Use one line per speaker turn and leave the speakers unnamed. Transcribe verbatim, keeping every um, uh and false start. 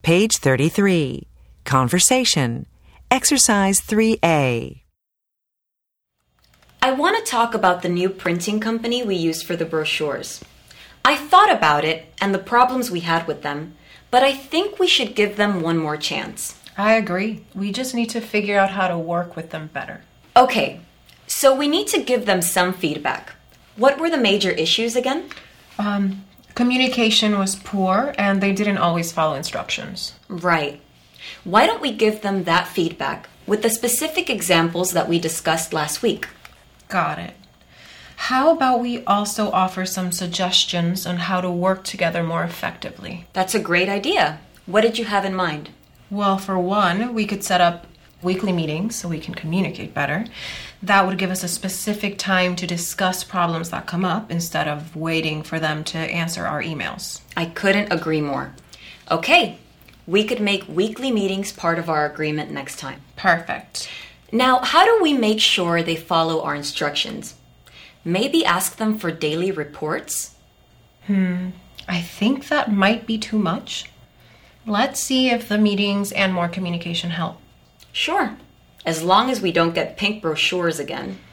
Page thirty-three. Conversation. Exercise three A.
I want to talk about the new printing company we used for the brochures. I thought about it and the problems we had with them, but I think we should give them one more chance.
I agree. We just need to figure out how to work with them better.
Okay, so we need to give them some feedback. What were the major issues again?
Um, communication was poor and they didn't always follow instructions.
Right. Why don't we give them that feedback with the specific examples that we discussed last week?
Got it. How about we also offer some suggestions on how to work together more effectively?
That's a great idea. What did you have in mind?
Well, for one, we could set up weekly meetings so we can communicate better. That would give us a specific time to discuss problems that come up instead of waiting for them to answer our emails.
I couldn't agree more. Okay, we could make weekly meetings part of our agreement next time.
Perfect.
Now, how do we make sure they follow our instructions? Maybe ask them for daily reports?
Hmm, I think that might be too much. Let's see if the meetings and more communication help.
Sure, as long as we don't get pink brochures again.